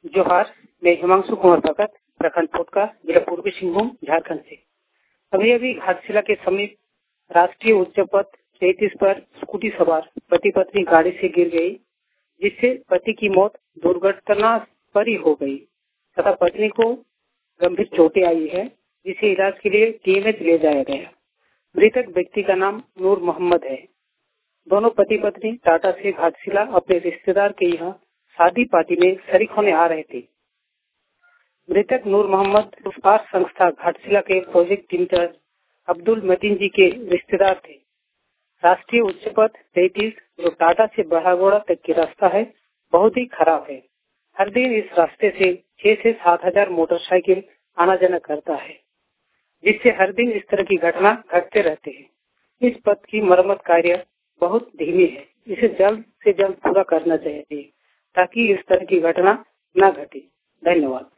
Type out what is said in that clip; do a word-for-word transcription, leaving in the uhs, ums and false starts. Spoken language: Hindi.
जोहार, मैं हिमांशु कुमार भगत, प्रखंड पोटका, जिला पूर्वी सिंहभूम, झारखंड से। अभी अभी घाटशिला के समीप राष्ट्रीय उच्च पथ तैंतीस पर स्कूटी सवार पति पत्नी गाड़ी से गिर गई, जिससे पति की मौत दुर्घटना पर ही हो गई तथा पत्नी को गंभीर चोटें आई है, जिसे इलाज के लिए टीएमएच ले जाया गया। मृतक व्यक्ति का नाम नूर मोहम्मद है। दोनों पति पत्नी टाटा से घाटशिला अपने रिश्तेदार के यहाँ शादी पार्टी में शरीक होने आ रहे थे। मृतक नूर मोहम्मद उपकार संस्था घाटशिला के प्रोजेक्ट इंचार्ज अब्दुल मतीन जी के रिश्तेदार थे। राष्ट्रीय उच्च पथ तैंतीस जो टाटा से बड़ागोड़ा तक की रास्ता है, बहुत ही खराब है। हर दिन इस रास्ते से छह से सात हजार मोटरसाइकिल आना जाना करता है, जिससे हर दिन इस तरह की घटना घटते रहते हैं। इस पथ की मरम्मत कार्य बहुत धीमी है, इसे जल्द से जल्द पूरा करना चाहिए ताकि इस तरह की घटना न घटे। धन्यवाद।